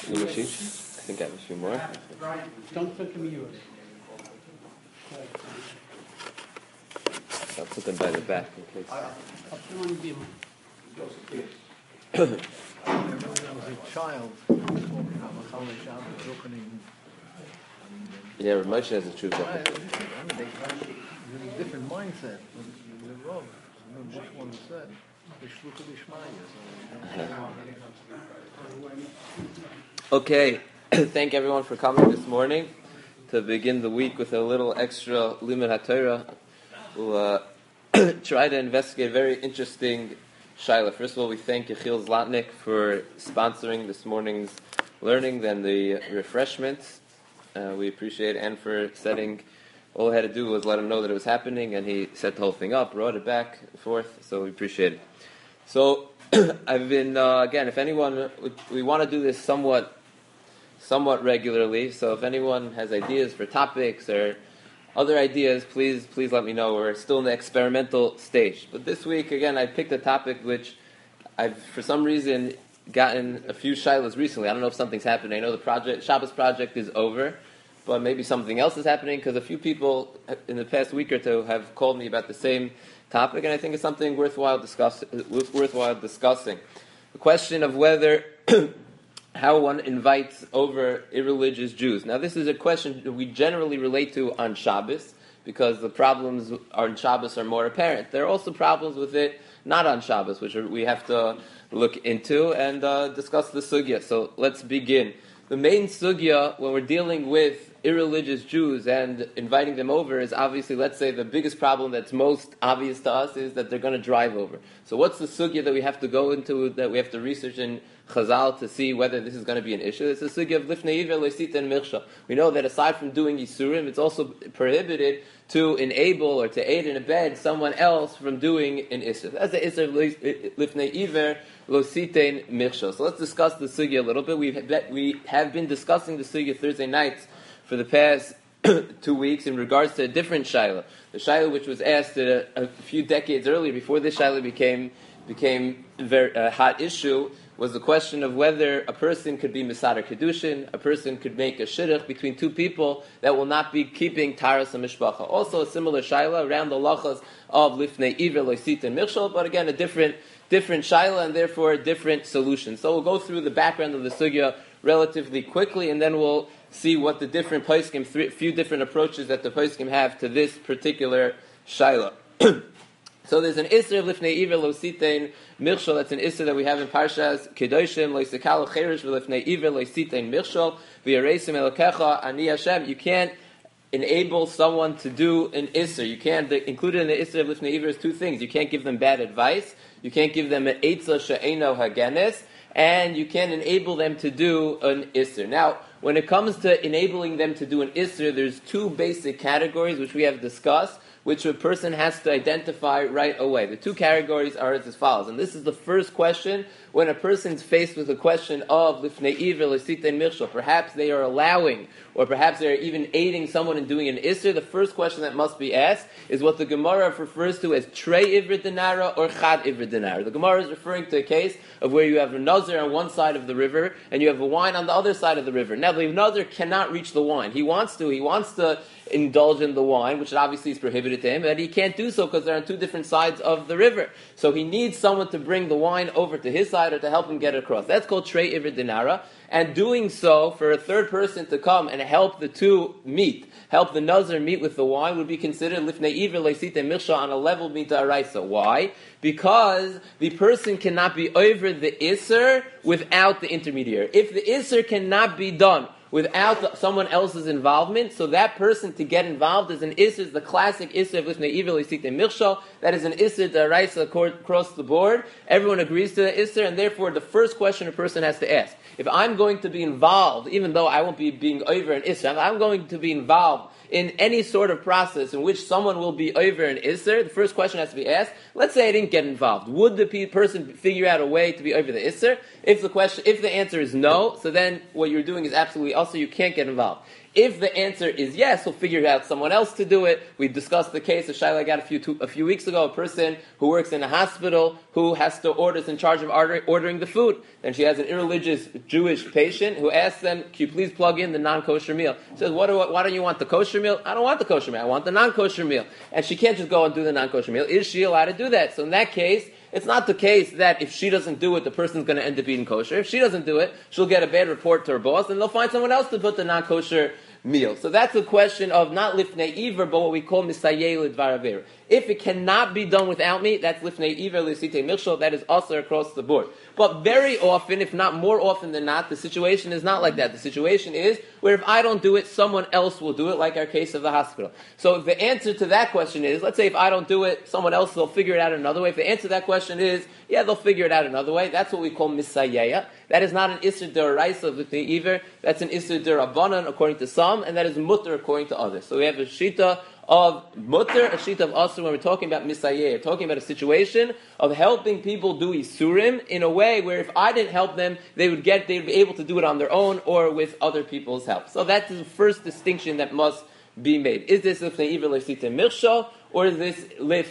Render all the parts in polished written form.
Number sheet? I think I have a few more. Don't think of yours. I'll put them by the back in case. I remember when I was a child, talking about Machal Shabbos, opening. Yeah, Moshe has a true There's a different mindset. The Rav, which one said? The Shluka B'Shmaya. Okay, thank everyone for coming this morning to begin the week with a little extra Limud HaTorah. We'll try to investigate a very interesting shaila. First of all, we thank Yechiel Zlotnick for sponsoring this morning's learning and the refreshments. We appreciate it, and for setting. All I had to do was let him know that it was happening, and he set the whole thing up, brought it back and forth, so we appreciate it. So, I've been, again, if anyone, we want to do this somewhat regularly, so if anyone has ideas for topics or other ideas, please let me know. We're still in the experimental stage. But this week, again, I picked a topic which I've, for some reason, gotten a few shilas recently. I don't know if something's happening. I know the Shabbos project is over, but maybe something else is happening, because a few people in the past week or two have called me about the same topic, and I think it's something worthwhile discussing. The question of whether how one invites over irreligious Jews. Now, this is a question that we generally relate to on Shabbos, because the problems on Shabbos are more apparent. There are also problems with it not on Shabbos, which we have to look into and discuss the sugya. So let's begin. The main sugya when we're dealing with irreligious Jews and inviting them over is obviously, let's say, the biggest problem that's most obvious to us is that they're going to drive over. So what's the sugya that we have to go into, that we have to research in Chazal to see whether this is going to be an issue? It's the sugya of lifnei iver loisita and mircha. We know that aside from doing yisurim, it's also prohibited to enable or to aid and abet someone else from doing an issur. That's the issur of lifnei iver loisita and mircha. So let's discuss the sugya a little bit. We have been discussing the sugya Thursday nights for the past 2 weeks in regards to a different shaila. The shaila which was asked a few decades earlier, before this shaila became a very hot issue, was the question of whether a person could be Mesader Kedushin, a person could make a shidduch between two people that will not be keeping Taras HaMishpacha. Also a similar shaila around the lachas of Lifnei Iver, Loisit, and Mirchal, but again a different shaila and therefore a different solution. So we'll go through the background of the sugya relatively quickly, and then we'll see what the different poskim, few different approaches that the poskim have to this particular shaila. So there's an isser of lifnei iver lo sitein mirshal. That's an isser that we have in Parshas Kedoshim. Lo yisakalu cherish v'lifnei iver lo sitein mirshal v'yareisim elokecha ani Hashem. You can't enable someone to do an isser. You can't. Included in the isser of lifnei iver is two things. You can't give them bad advice. You can't give them an eitzah she'eno hagenes, and you can't enable them to do an isser. Now, when it comes to enabling them to do an isser, there's two basic categories which we have discussed, which a person has to identify right away. The two categories are as follows, and this is the first question when a person's faced with a question of lifnei iver l'sita and mirshal. Perhaps they are allowing, or perhaps they are even aiding someone in doing an isser. The first question that must be asked is what the Gemara refers to as trei ivr dinara or chad ivr dinara. The Gemara is referring to a case of where you have a nazir on one side of the river and you have a wine on the other side of the river. Now the nazir cannot reach the wine. He wants to indulge in the wine, which obviously is prohibited to him, but he can't do so because they're on two different sides of the river. So he needs someone to bring the wine over to his side or to help him get it across. That's called trei ivr dinara. And doing so, for a third person to come and help the two meet, help the nazir meet with the wine, would be considered lifnei iver leisita mircha on a level mita araisa. Why? Because the person cannot be over the isser without the intermediary. If the isser cannot be done without someone else's involvement, so that person to get involved is an isser, the classic isser of lifnei iver leisita mircha. That is an isser daraisa across the board. Everyone agrees to the isser, and therefore the first question a person has to ask: if I'm going to be involved, even though I won't be being over an isser, if I'm going to be involved in any sort of process in which someone will be over an isser, the first question has to be asked. Let's say I didn't get involved. Would the person figure out a way to be over the isser? If the answer is no, so then what you're doing is absolutely also you can't get involved. If the answer is yes, we'll figure out someone else to do it. We discussed the case of Shaila I got a few weeks ago, a person who works in a hospital who has to is in charge of ordering the food. Then she has an irreligious Jewish patient who asks them, can you please plug in the non-kosher meal? She says, why don't you want the kosher meal? I don't want the kosher meal, I want the non-kosher meal. And she can't just go and do the non-kosher meal. Is she allowed to do that? So in that case, it's not the case that if she doesn't do it, the person's going to end up eating kosher. If she doesn't do it, she'll get a bad report to her boss, and they'll find someone else to put the non-kosher meal. So that's a question of not lifnei iver, but what we call misayeh l'dvar avera. If it cannot be done without me, that's lifnei iver l'sitei milshal. That is also across the board. But very often, if not more often than not, the situation is not like that. The situation is where if I don't do it, someone else will do it, like our case of the hospital. So if the answer to that question is, let's say if I don't do it, someone else will figure it out another way. If the answer to that question is, yeah, they'll figure it out another way, that's what we call misayeh. That is not an isur d'oraisa of lifnei iver. That's an isur d'rabanan according to some, and that is mutter according to others. So we have a shita of mutter, a shita of asur when we're talking about misayeh. We're talking about a situation of helping people do isurim in a way where if I didn't help them, they'd be able to do it on their own or with other people's help. So that's the first distinction that must be made. Is this lifnei iver l'sitei milshal, or is this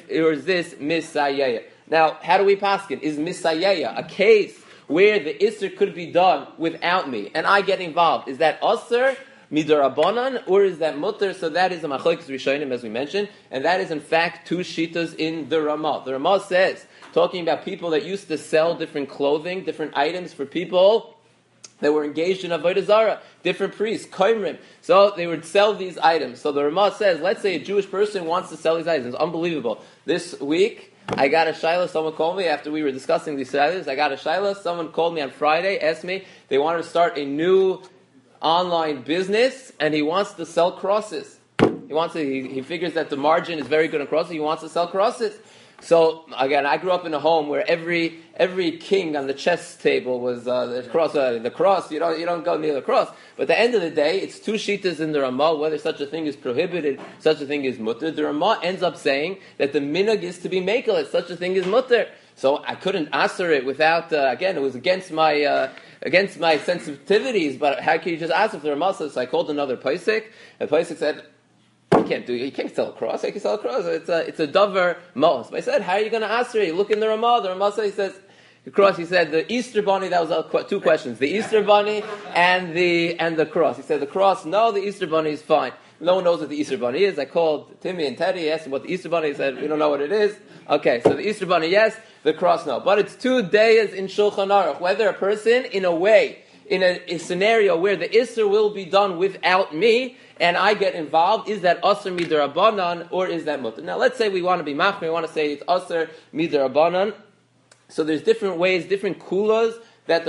misayeh? Now, how do we paskin? Is misayeh a case where the isur could be done without me and I get involved? Is that asur midarabanan, or is that mutter? So that is a machlokes rishonim, as we mentioned, and that is in fact two shitas in the Ramah. The Ramah says, talking about people that used to sell different clothing, different items for people that were engaged in avodah zarah, different priests, koimrim. So they would sell these items. So the Ramah says, let's say a Jewish person wants to sell these items. It's unbelievable. This week, I got a shayla, someone called me after we were discussing these shaylas. I got a shayla, someone called me on Friday, asked me, they wanted to start a new online business, and he wants to sell crosses. He figures that the margin is very good on crosses, he wants to sell crosses. So, again, I grew up in a home where every king on the chess table was the cross. You don't go near the cross. But at the end of the day, it's two shitas in the Ramah, whether such a thing is prohibited, such a thing is mutter. The Ramah ends up saying that the minhag is to be mekel, such a thing is mutter. So I couldn't answer it without, again, it was against my sensitivities, but how can you just ask if the Ramah says? So I called another Paisik, and Paisik said, you can't sell a cross. I can sell a cross. It's a davar mos. But I said, how are you going to answer it? You look in the Ramah. The Ramah says, the cross. He said the Easter bunny. That was two questions: the Easter bunny and the cross. He said the cross. No, the Easter bunny is fine. No one knows what the Easter bunny is. I called Timmy and Teddy. Asked them what the Easter bunny is. He said we don't know what it is. Okay, so the Easter bunny, yes. The cross, no. But it's 2 days in Shulchan Aruch. Whether a person, in a scenario where the Isser will be done without me, and I get involved, is that Asr Midarabanan, or is that Mutter? Now, let's say we want to be Machmir, we want to say it's Asr Midarabanan. So there's different ways, different kulas that the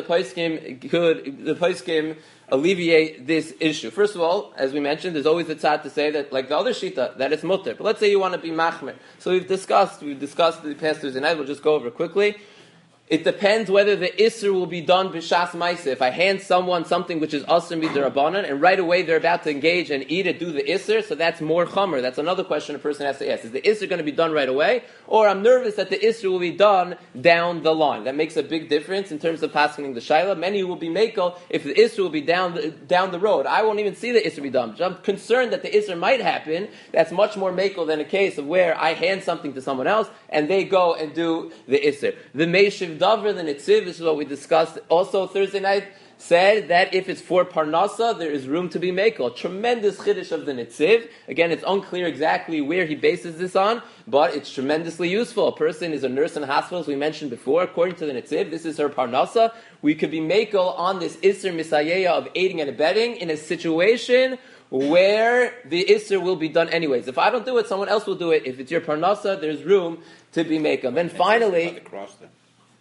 Paiskim alleviate this issue. First of all, as we mentioned, there's always a tzad to say that, like the other shita, that it's mutter. But let's say you want to be machmer. So we've discussed the past Thursday night. We'll just go over quickly. It depends whether the isser will be done b'shas ma'aseh. If I hand someone something which is asr mid'rabanan, and right away they're about to engage and eat it, do the isser, so that's more chamer. That's another question a person has to ask. Is the isser going to be done right away? Or I'm nervous that the isser will be done down the line. That makes a big difference in terms of passing the shayla. Many will be makel if the isser will be down the road. I won't even see the isser be done. I'm concerned that the isser might happen. That's much more makel than a case of where I hand something to someone else and they go and do the isser. The meishiv davar, the nitziv, this is what we discussed also Thursday night, said that if it's for parnasa, there is room to be makel. Tremendous chiddush of the nitziv. Again, it's unclear exactly where he bases this on, but it's tremendously useful. A person is a nurse in a hospital, as we mentioned before. According to the nitziv, this is her parnasa. We could be makel on this isser misayeya of aiding and abetting in a situation where the isser will be done anyways. If I don't do it, someone else will do it. If it's your parnasa, there's room to be makel. Then finally, the cross then.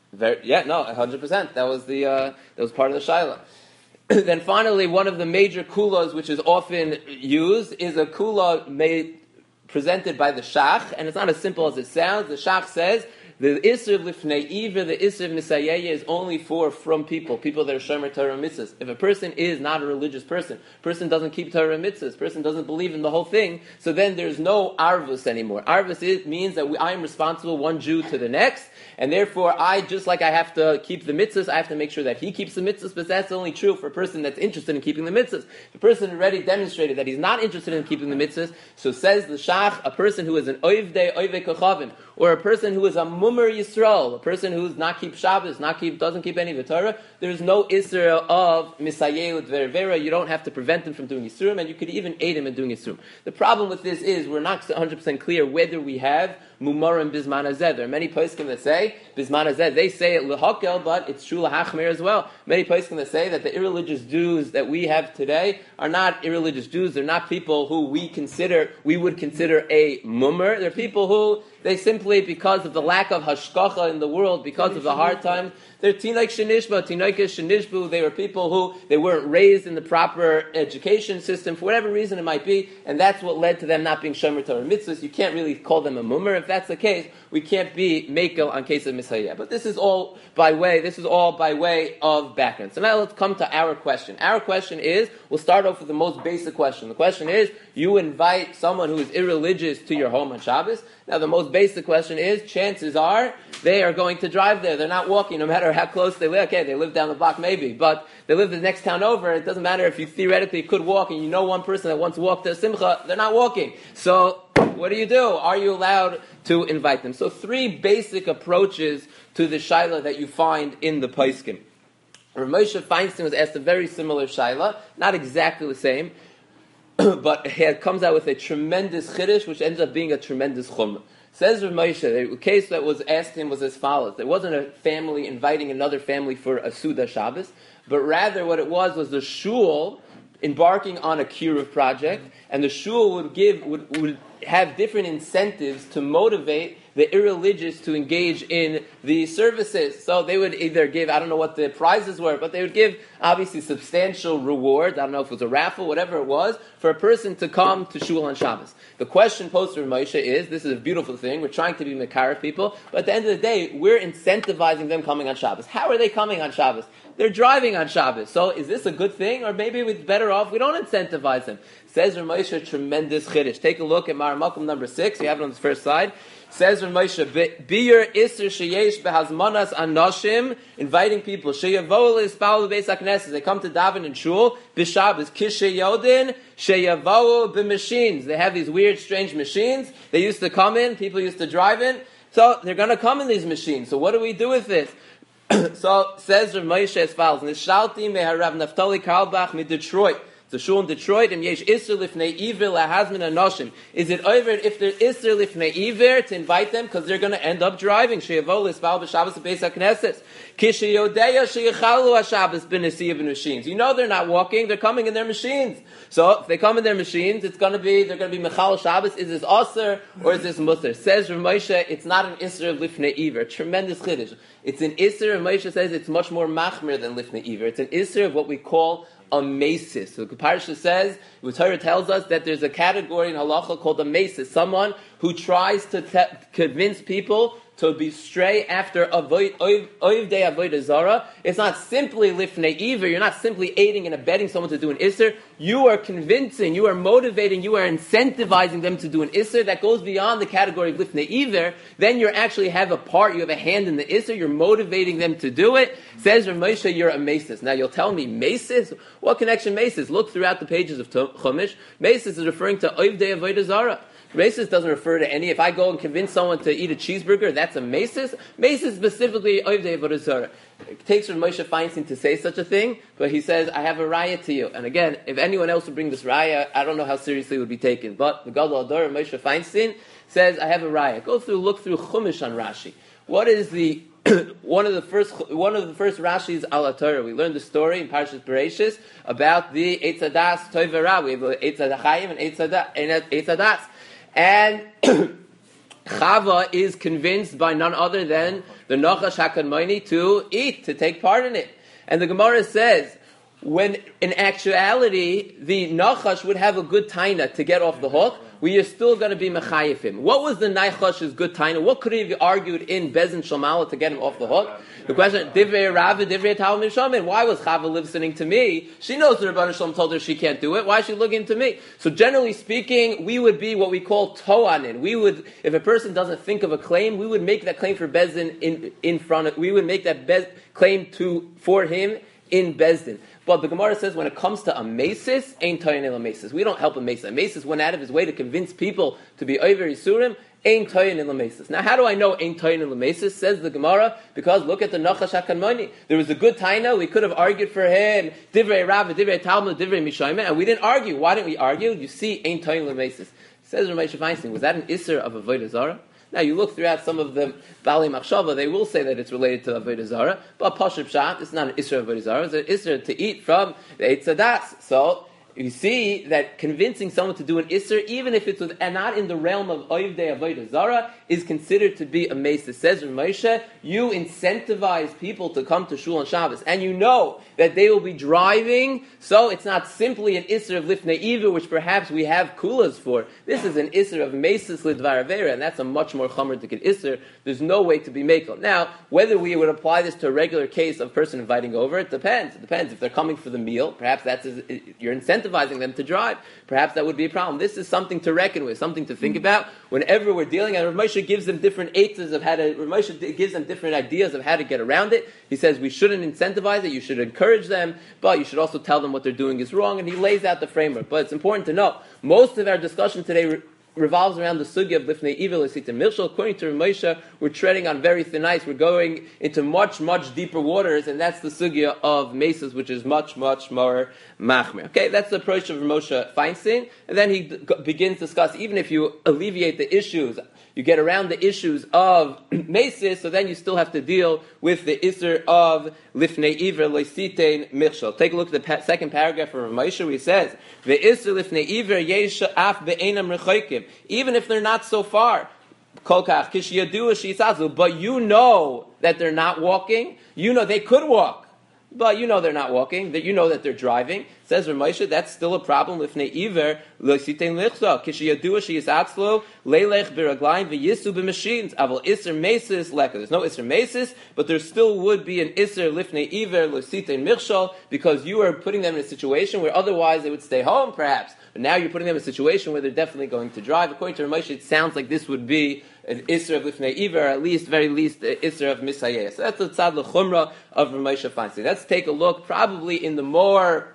100%. That was part of the shaila. Then finally, one of the major kulas which is often used is a kula presented by the shach, and it's not as simple as it sounds. The shach says The Isser Lifnei Iver, the Isser Misayeye is only from people that are Shomer Torah Mitzvahs. If a person is not a religious person doesn't keep Torah Mitzvahs, person doesn't believe in the whole thing, so then there's no Arvus anymore. Arvus means that I am responsible one Jew to the next, and therefore just like I have to keep the mitzvahs, I have to make sure that he keeps the mitzvahs, but that's only true for a person that's interested in keeping the mitzvahs. If a person already demonstrated that he's not interested in keeping the mitzvahs, so says the Shach, a person who is an Oivdei Kochavim, or a person who is a Mummer Yisrael, a person who does not keep Shabbos, doesn't keep any of the Torah, there's no Isra of Misayeh Vera. You don't have to prevent him from doing Yisrum, and you could even aid him in doing Yisrum. The problem with this is we're not 100% clear whether we have Mumar and Bisman Hazeh. There are many poskim that say Bisman Hazeh. They say it lehakel, but it's true lahachmer as well. Many poskim that say that the irreligious Jews that we have today are not irreligious Jews. They're not people who we would consider a mummer. They're people who they simply, because of the lack of hashkacha in the world, because of the hard times, they're tinaik shenishbu. They were people who they weren't raised in the proper education system for whatever reason it might be, and that's what led to them not being shomer Torah mitzvahs. You can't really call them a mummer. If that's the case, we can't be mekel on case of misayeh. But this is all by way of background. So now let's come to our question. Our question is, we'll start off with the most basic question. The question is, you invite someone who is irreligious to your home on Shabbos. Now the most basic question is, chances are they are going to drive there. They're not walking, no matter how close they live. Okay, they live down the block maybe, but they live the next town over. It doesn't matter if you theoretically could walk and you know one person that wants to walk to a simcha, they're not walking. So what do? Are you allowed to invite them? So 3 basic approaches to the shaila that you find in the Poskim. Rav Moshe Feinstein was asked a very similar shaila, not exactly the same, but he comes out with a tremendous chiddush, which ends up being a tremendous chumrah. Says Rav Moshe, the case that was asked him was as follows. There wasn't a family inviting another family for a Suda Shabbos, but rather what it was the shul embarking on a kiruv project, and the shul would have different incentives to motivate the irreligious to engage in the services. So they would either give, I don't know what the prizes were, but they would give obviously substantial rewards. I don't know if it was a raffle, whatever it was, for a person to come to shul on Shabbos. The question posed to Rav Moshe is, this is a beautiful thing, we're trying to be Mekar people, but at the end of the day, we're incentivizing them coming on Shabbos. How are they coming on Shabbos? They're driving on Shabbos. So is this a good thing? Or maybe it's better off we don't incentivize them. Says Rav Moshe, tremendous chiddush. Take a look at Mar Makom number 6. You have it on the first slide. Says Rav Moshe, Biyur Isser Sheyesh Behazmanas Anoshim, inviting people. Sheyavow L'Ispal B'Beis HaKnesses. They come to daven in shul. B'Shabbos Kishe Yodin Sheyavow B'Machines. They have these weird, strange machines. They used to come in. People used to drive in. So they're going to come in these machines. So what do we do with this? So says Rav Moshe as follows: Nishalti meharav Naftali Karlbach mid Detroit. The shul in Detroit, and yesh isser lifnei iver lahazmin anoshim. Is it over if there is isser lifnei iver to invite them because they're going to end up driving? Sheyavo l'isbal b'Shabbos b'Beis HaKnesses. Kisheyodeya sheyichalu haShabbos b'nesiya b'machines. You know they're not walking; they're coming in their machines. So if they come in their machines, they're going to be mechal Shabbos. Is this aser or is this mutter? Says Rav Moshe, it's not an isser of lifnei iver. Tremendous chiddush. It's an isser. Rav Moshe says it's much more machmir than lifnei iver. It's an isser of what we call a mesis. So the Parsha says, the Torah tells us that there's a category in halacha called a mesis, someone who tries to convince people to be stray after oivdei avodah zara. It's not simply lifnei iver. You're not simply aiding and abetting someone to do an isser. You are convincing, you are motivating, you are incentivizing them to do an isser that goes beyond the category of lifnei iver. Then you actually have a part, you have a hand in the isser. You're motivating them to do it. Says Rav Moshe, you're a mesis. Now you'll tell me, mesis? What connection mesis? Look throughout the pages of Chumash. Mesis is referring to oivdei avodah zara. Mesis doesn't refer to any. If I go and convince someone to eat a cheeseburger, that's a mesis. Mesis specifically oivdei avodah zara. It takes Rav Moshe Feinstein to say such a thing, but he says, I have a raya to you. And again, if anyone else would bring this raya, I don't know how seriously it would be taken. But the Gadol Ador, Moshe Feinstein, says, I have a raya. Look through Chumash on Rashi. What is the one of the first Rashi's al Torah? We learned the story in Parshas Bereishis about the Eitz Hadas Tov V'Ra. We have Eitz Hadachayim and Eitz Hadas. And Chava is convinced by none other than the Nachash HaKadmoni to take part in it. And the Gemara says, when in actuality the Nachash would have a good taina to get off the hook, we are still going to be mechayif him. What was the Naichosh's good taina? What could he have argued in Bezin Shalmala to get him off the hook? The question, Divrei Rav, Divrei Talmud Mishamin. Why was Chava listening to me? She knows the Rebbeinu Shalom told her she can't do it. Why is she looking to me? So generally speaking, we would be what we call toanin. We would, if a person doesn't think of a claim, we would make that claim for Bezdin in front of, we would make that claim for him in Bezdin. But the Gemara says when it comes to a mesis, ain't toyin el mesis. We don't help a mesis. A mesis went out of his way to convince people to be over Yisurim. Ein toyin el mesis. Now, how do I know ein toyin el mesis? Says the Gemara, because look at the Nachash HaKanmoni. There was a good taina. We could have argued for him. Divrei Rav, Divrei Talmud, Divrei Mishayim, and we didn't argue. Why didn't we argue? You see, ein toyin el mesis. Says Ramesh Feinstein, was that an isser of avodah zarah? Now, you look throughout some of the Bali Machshava, they will say that it's related to Avodah Zarah, but Pashut Pshat, it's not an Isra of Avodah Zarah, it's an Isra to eat from the Eitz Hadas. So, you see that convincing someone to do an Isser, even if it's and not in the realm of Oivdei Avodah Zarah, is considered to be a mace. It says in Moshe, you incentivize people to come to Shul on Shabbos, and you know that they will be driving, so it's not simply an Isser of Lifnei Iver, which perhaps we have kulas for. This is an Isser of Mesis Lidvar Avera, and that's a much more Chomer to get Isser. There's no way to be Mekel. Now, whether we would apply this to a regular case of a person inviting over, it depends. It depends. If they're coming for the meal, perhaps you're incentivizing them to drive. Perhaps that would be a problem. This is something to reckon with, something to think about. Whenever we're dealing, and Rav Moshe gives them different eitzes of how to, Rav Moshe gives them different ideas of how to get around it. He says we shouldn't incentivize it, you should encourage them, but you should also tell them what they're doing is wrong, and he lays out the framework. But it's important to know, most of our discussion today revolves around the sugya of Lifnei Iver L'Sita Milshal. According to Rav Moshe, we're treading on very thin ice. We're going into much, much deeper waters, and that's the sugya of Mesas, which is much, much more machmir. Okay, that's the approach of Rav Moshe Feinstein. And then he begins to discuss, even if you alleviate the issues, you get around the issues of Mesis, so then you still have to deal with the Isser of Lifnei Iver L'Sitein Milshal. Take a look at the second paragraph of Rav Moshe, where he says, the Isser Lifnei Iver Yesha Af Be'enam Rechoikim. Even if they're not so far, but you know that they're not walking. You know they could walk, but you know they're not walking. That you know that they're driving. Says Rav Moshe, that's still a problem. Lifnei Iver L'Sitein Lichsa Kishiyadua Sheyisatzlo Leilech Biraglaim VeYisu B'Machines Aval Iser Mesis Leka. There's no Iser Mesis, but there still would be an Iser Lifnei Iver L'Sitein Michshal, because you are putting them in a situation where otherwise they would stay home, perhaps. But now you're putting them in a situation where they're definitely going to drive. According to Rav Moshe, it sounds like this would be an Isra of Lifnei Iver, or at least, very least, an Isra of Misayeh. So that's the Tzad L'Chumra of Rav Moshe Feinstein. Let's take a look, probably in the more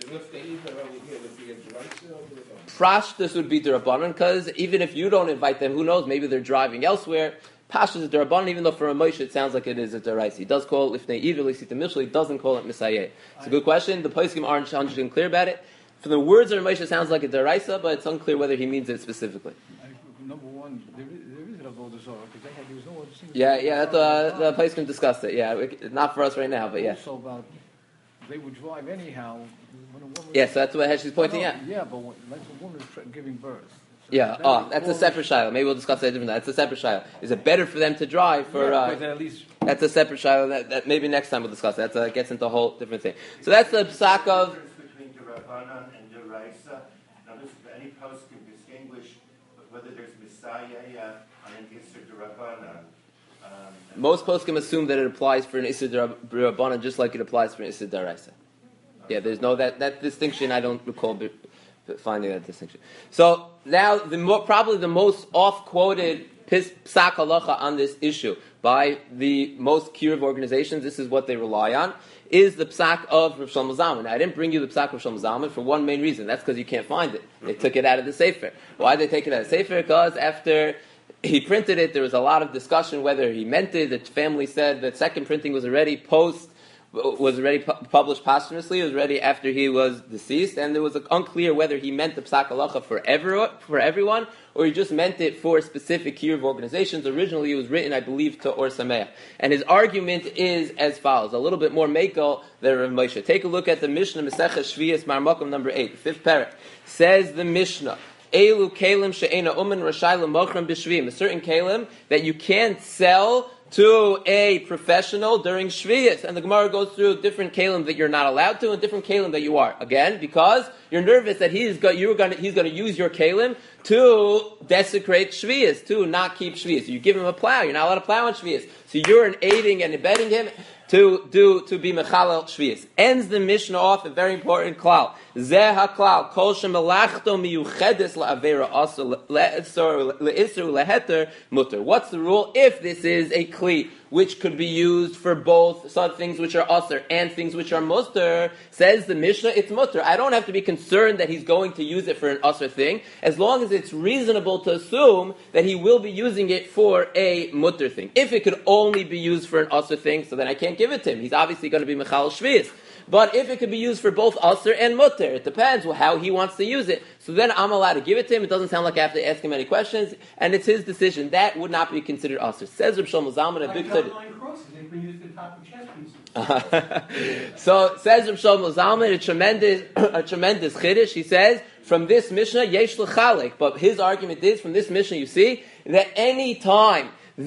Prashtus would be Durabanan, because even if you don't invite them, who knows, maybe they're driving elsewhere. Pashtus is Durabanan, even though for a Moshe it sounds like it is a Deraisa. He does call it Lifnei Iver, L'Sita Milshal, he doesn't call it Misayeh. It's a good question. The Poskim aren't 100% clear about it. For the words of Moshe, it sounds like a Deraisa, but it's unclear whether he means it specifically. Number one, there is a Avodah Zarah, because there was no other. Yeah, the Poskim discussed it. Yeah, not for us right now, but yeah. Also about they would drive anyhow. When a woman, yeah, so that's what she's pointing out. Yeah, but like a woman giving birth. So yeah, that's a separate shiloh. Maybe we'll discuss that different. That's a separate shiloh. Is it better for them to drive for? At least that's a separate shiloh. That maybe next time we'll discuss. That gets into a whole different thing. So that's the psak of. Between Durabanan and Deraisa. Now, any post can distinguish whether there's Messiah on an Isser Durabanan. Most posts can assume that it applies for an Isser Durabanan just like it applies for an Isser Deraisa. Yeah, there's no that distinction. I don't recall finding that distinction. So now, probably the most oft-quoted psak halacha on this issue by the most kiruv organizations, this is what they rely on, is the psak of Rav Shlomo Zalman. Now, I didn't bring you the psak of Rav Shlomo Zalman for one main reason. That's because you can't find it. They took it out of the Sefer. Why did they take it out of the Sefer? Because after he printed it, there was a lot of discussion whether he meant it. The family said that second printing was already published posthumously. It was already after he was deceased, and it was unclear whether he meant the psak halacha for everyone, or he just meant it for specific kiruv organizations. Originally, it was written, I believe, to Or Sameach. And his argument is as follows, a little bit more mekel than Rav Moshe. Take a look at the Mishnah, Maseches Shvius, Marmakom number 8, 5th parak. Says the Mishnah, Elu kalim she'ena umen rashai l'mochram b'shvim. A certain kalim that you can't sell to a professional during Shviyas. And the Gemara goes through different kalim that you're not allowed to and different kalim that you are. Again, because you're nervous that he's going to use your kalim to desecrate Shviyas, to not keep Shviyas. You give him a plow, you're not allowed to plow on Shviyas. So you're aiding and abetting him to be mechalel shviyas. Ends the Mishnah off a very important klal. Zeh haklal kol shemelachto miyuchedes la'avera asur le'isur leheter mutter. What's the rule? If this is a kli which could be used for both some things which are asur and things which are mutter, says the Mishnah, it's mutter. I don't have to be concerned that he's going to use it for an asur thing, as long as it's reasonable to assume that he will be using it for a mutter thing. If it could only be used for an asur thing, so then I can't give it to him. He's obviously going to be mechal shviyas. But if it could be used for both asur and mutter, it depends how he wants to use it. So then I'm allowed to give it to him. It doesn't sound like I have to ask him any questions, and it's his decision. That would not be considered asur. Says Reb Shlomo Zalman, a big chiddush. They've been used in top of chess pieces. So says Reb Shlomo Zalman, a tremendous chiddush. He says from this Mishnah, yesh l'chalek. But his argument is from this Mishnah, you see that any time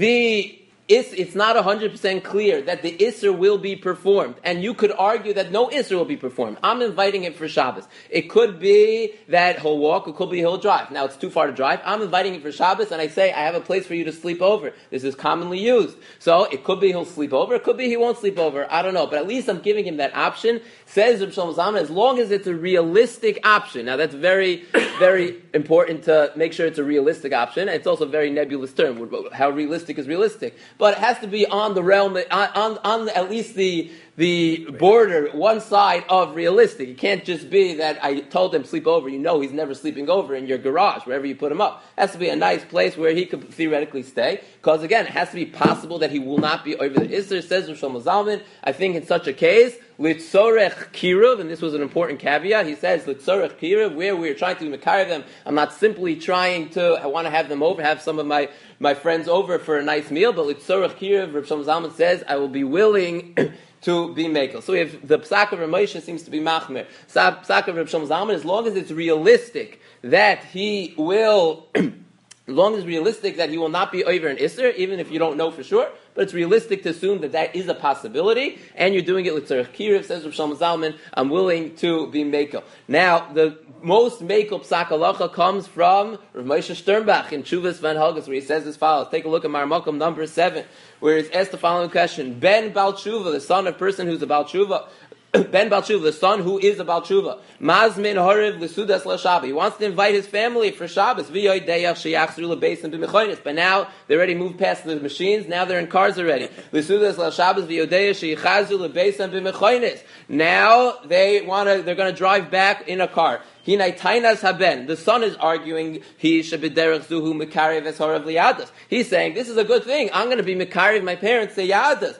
it's not 100% clear that the Isser will be performed, and you could argue that no Isser will be performed. I'm inviting him for Shabbos. It could be that he'll walk, it could be he'll drive. Now it's too far to drive. I'm inviting him for Shabbos, and I say, I have a place for you to sleep over. This is commonly used. So it could be he'll sleep over, it could be he won't sleep over. I don't know, but at least I'm giving him that option. Says Reb Shlomo Zalman, as long as it's a realistic option. Now that's very, very important to make sure it's a realistic option. It's also a very nebulous term. How realistic is realistic? But it has to be on the realm, on at least the border, one side of realistic. It can't just be that I told him sleep over. You know he's never sleeping over in your garage, wherever you put him up. It has to be a nice place where he could theoretically stay. Because again, it has to be possible that he will not be over the Isser. Says Reb Shlomo Zalman, I think in such a case, Litzorech kiruv, and this was an important caveat. He says Litzorech kiruv, where we're trying to mekar them. I'm not simply trying to. I want to have them over, have some of my friends over for a nice meal. But Litzorech kiruv, Reb Shlomo Zalman says, I will be willing to be mekel. So we have the psak of Ramosha seems to be machmer. Psak of Reb Shlomo Zalman, as long as it's realistic that he will. As long as it's realistic that he will not be over an Isser, even if you don't know for sure, but it's realistic to assume that that is a possibility, and you're doing it with Tzarech Kiruv, says Reb Shlomo Zalman, I'm willing to be Mekel. Now, the most Mekel Psak Halacha comes from Rav Moshe Sternbach in Tshuvas Van Helgas, where he says as follows. Take a look at Marmakom number 7, where he's asked the following question. Ben Baal Tshuva, the son of a person who's a Baal Tshuva, Ben Baal Tshuva, the son who is a Baal Tshuva, Mazmin Horiv L'Sudas LaShabbat. He wants to invite his family for Shabbos. But now they already moved past the machines. Now they're in cars already. L'Sudas LaShabbat. Now they're going to drive back in a car. The son is arguing he's saying this is a good thing. I'm going to be mekarev my parents say yadas.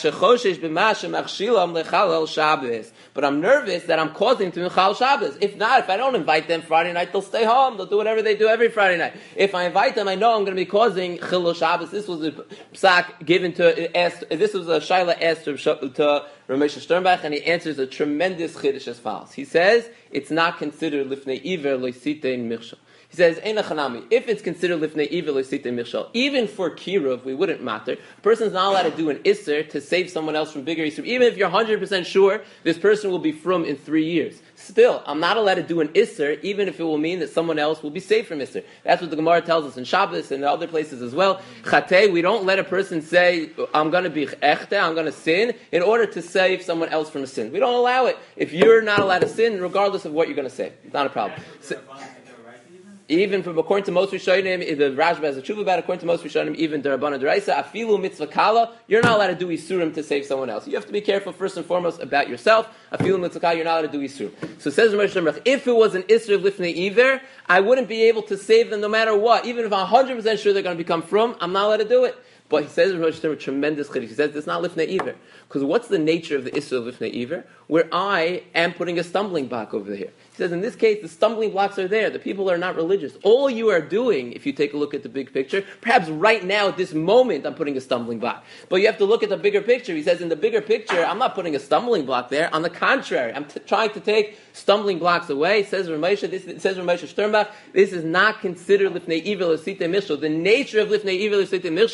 But I'm nervous that I'm causing them to mechal Shabbos. If I don't invite them Friday night, they'll stay home. They'll do whatever they do every Friday night. If I invite them, I know I'm going to be causing chilul Shabbos. This was a psak given this was a shaila asked to Ramesh Sternbach, and he answers a tremendous chiddush as follows. He says, it's not considered lifnei iver loisitein michshel. He says, if it's considered lifnei iver loisitein michshel, even for kiruv, we wouldn't matter. A person's not allowed to do an isser to save someone else from bigger isser. Even if you're 100% sure this person will be from in 3 years. Still, I'm not allowed to do an isser, even if it will mean that someone else will be saved from isser. That's what the Gemara tells us in Shabbos and in other places as well. Chatei, we don't let a person say, I'm going to be echte, I'm going to sin, in order to save someone else from a sin. We don't allow it. If you're not allowed to sin, regardless of what you're going to say. It's not a problem. Even from according to most Rishonim, the Rashba has a tshuva about it, according to most Rishonim, even Darabana Deraisa, afilu mitzvah kala, you're not allowed to do isurim to save someone else. You have to be careful first and foremost about yourself. Afilu mitzvah kala, you're not allowed to do isurim. So it says Ramesh Shemrach, if it was an isur of lifnei iver, I wouldn't be able to save them no matter what. Even if I'm 100% sure they're going to become from, I'm not allowed to do it. But he says a tremendous chiddush. He says it's not lifnei iver. Because what's the nature of the issue of lifnei iver? Where I am putting a stumbling block over here. He says in this case, the stumbling blocks are there. The people are not religious. All you are doing, if you take a look at the big picture, perhaps right now at this moment I'm putting a stumbling block. But you have to look at the bigger picture. He says in the bigger picture, I'm not putting a stumbling block there. On the contrary, I'm trying to take stumbling blocks away. Says Ramesh Sternbach, this is not considered lifnei iver l'sitei michshel. The nature of lifnei iver l'sitei michshel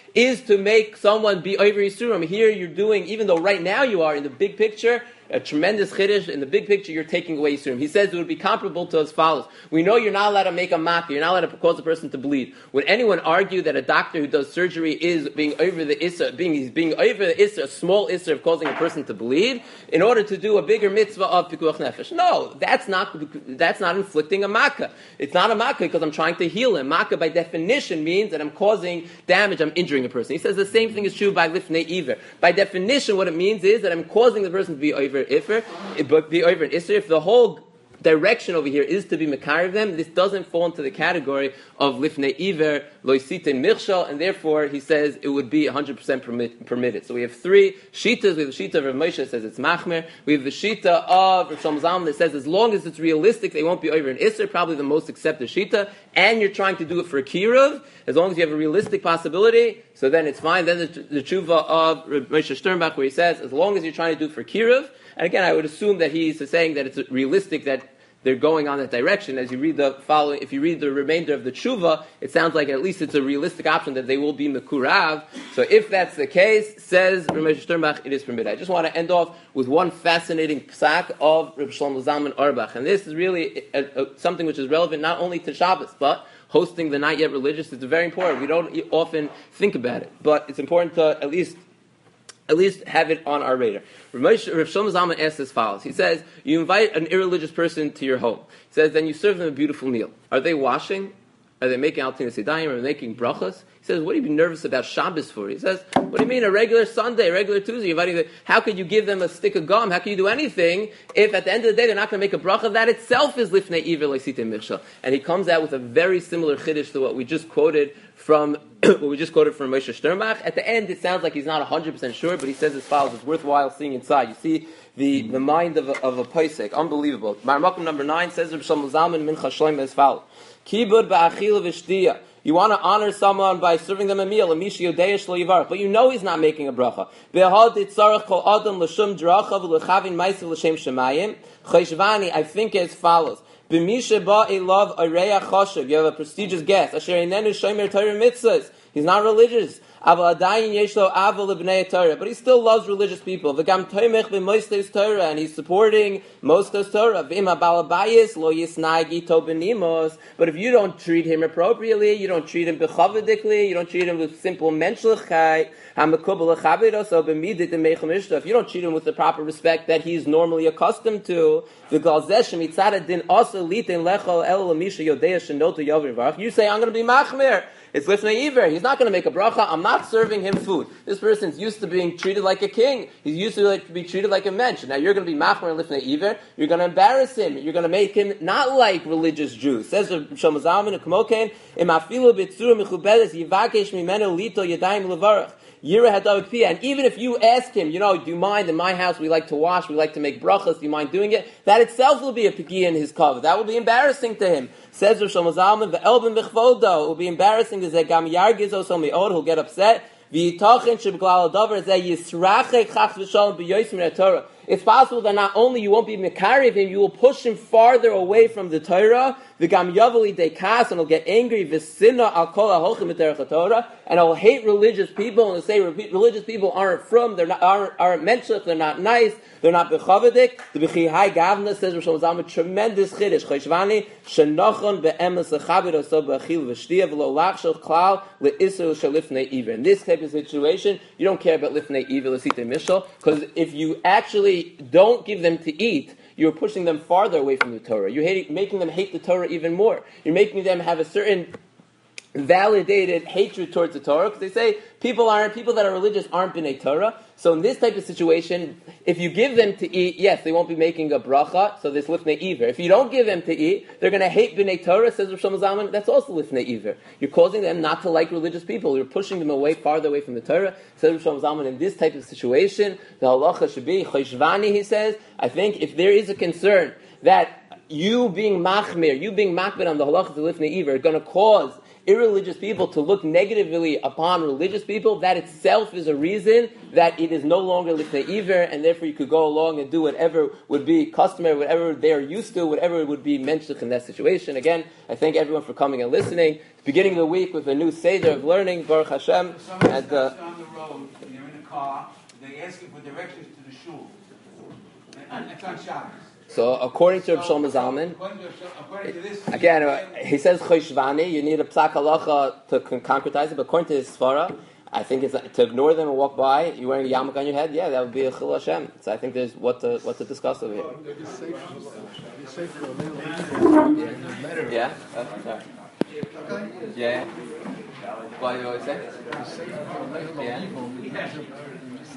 is to make someone be over Yisurim. Here you're doing, even though right now you are in the big picture, a tremendous chiddush. In the big picture, you're taking away Yisurim. He says it would be comparable to as follows. We know you're not allowed to make a makkah. You're not allowed to cause a person to bleed. Would anyone argue that a doctor who does surgery is being over the Issa, being over the Issa, a small Issa of causing a person to bleed, in order to do a bigger mitzvah of pikuach nefesh? No, that's not inflicting a makkah. It's not a makkah because I'm trying to heal him. Makkah by definition means that I'm causing damage, I'm injuring a person. He says the same thing is true by lifnei iver. By definition, what it means is that I'm causing the person to be over Ifer, but be over an Isser. If the whole direction over here is to be Mekarev them, this doesn't fall into the category of Lifnei Iver, Loisite Mirshal, and therefore he says it would be 100% permitted. So we have three Shitas. We have the Shita of Rav Moshe that says it's Machmer. We have the Shita of Rav Shlomo Zalman that says as long as it's realistic, they won't be over an Isser, probably the most accepted Shita, and you're trying to do it for a Kiruv, as long as you have a realistic possibility, so then it's fine. Then the tshuva of Rav Moshe Sternbach where he says as long as you're trying to do it for Kiruv, and again, I would assume that he's saying that it's realistic that they're going on that direction. As you read the following, if you read the remainder of the tshuva, it sounds like at least it's a realistic option that they will be mekurav. So if that's the case, says Ramesh Sternbach, it is permitted. I just want to end off with one fascinating psak of Reb Shlomo Zalman Auerbach, and this is really something which is relevant not only to Shabbos, but hosting the not yet religious. It's very important. We don't often think about it, but it's important to at least have it on our radar. Rav Shlomo Zalman asks as follows. He says, you invite an irreligious person to your home. He says, then you serve them a beautiful meal. Are they washing? Are they making Altinus Yadayim? Are they making brachas? He says, what do you be nervous about Shabbos for? He says, what do you mean, a regular Sunday, a regular Tuesday? How could you give them a stick of gum? How can you do anything if at the end of the day they're not going to make a bracha? That itself is lifnei iver leisite mirshal. And he comes out with a very similar chiddush to what we just quoted from Moshe Sternbach. At the end, it sounds like he's not 100% sure, but he says as follows. It's worthwhile seeing inside. You see the mind of a posek. Unbelievable. Marmakum number 9 says Reb Shlomo Zalman Mincha Shloim as follows. Kibud ba'achila v'shtiya. You want to honor someone by serving them a meal, but you know he's not making a bracha. I think as follows. You have a prestigious guest. He's not religious. But he still loves religious people. And he's supporting Moske's Torah. But if you don't treat him appropriately, you don't treat him bechavadikly, you don't treat him with simple menschlichkeit, if you don't treat him with the proper respect that he's normally accustomed to, you say, I'm going to be machmer. It's lifnei iver. He's not going to make a bracha. I'm not serving him food. This person's used to being treated like a king. He's used to be treated like a mensch. Now you're going to be machmer and lifnei iver. You're going to embarrass him. You're going to make him not like religious Jews. Says Shlomo Zalman and Kmoken, Im afilu b'tzura mechubedes yivakesh mimenu lito yadayim levarach. And even if you ask him, do you mind, in my house we like to wash, we like to make brachas, do you mind doing it? That itself will be a pigiyah in his cover. That will be embarrassing to him. Says Rav Shlomo Zalman, ve'elben b'chvodo, it will be embarrassing to Zegam Yargiz so me'od, he'll get upset. It's possible that not only you won't be mekarev him, you will push him farther away from the Torah. V'gam yavali dekas, and he'll get angry. V'sinna al kol ha'holchim b'derech Torah, and he'll hate religious people, and he'll say religious people aren't aren't menschlich, they're not nice, they're not bechavadik. The b'chi hai gavna says Rosh Hashanah, tremendous chiddush. Cheshvani shenachon be'emes lechabed oso b'achil v'shtia v'lo lachshel klal le'isur shalifnei iver. In this type of situation, you don't care about lifnei iver l'sitei mishal, because if you actually don't give them to eat, you're pushing them farther away from the Torah. You're making them hate the Torah even more. You're making them have a certain validated hatred towards the Torah, because they say people that are religious aren't b'nei Torah. So in this type of situation, if you give them to eat, yes, they won't be making a bracha, so this lifnei iver. If you don't give them to eat, they're going to hate b'nei Torah, says Rav Shlomo Zalman, that's also lifnei iver. You're causing them not to like religious people. You're pushing them farther away from the Torah, says Rav Shlomo Zalman. In this type of situation, the halacha should be choshvani, he says. I think if there is a concern that you being machmir, you being makbid on the halacha to lifnei iver, are going to cause irreligious people to look negatively upon religious people, that itself is a reason that it is no longer lifnei iver, and therefore you could go along and do whatever would be customary, whatever they are used to, whatever would be mentioned in that situation. Again, I thank everyone for coming and listening. Beginning of the week with a new Seder of learning, Baruch Hashem. Someone stops you on the road, and you're in a car, they ask you for directions to the shul. And it's on Shabbos. So according to Rav Shlomo Zalman, According to this, again, he says choshvani, you need a psak halacha to concretize it, but according to his svara, I think it's to ignore them and walk by, you're wearing a yarmulke on your head, yeah, that would be a chil Hashem. So I think there's what to discuss over here. Yeah? Sorry. Yeah? What do you always say? Yeah?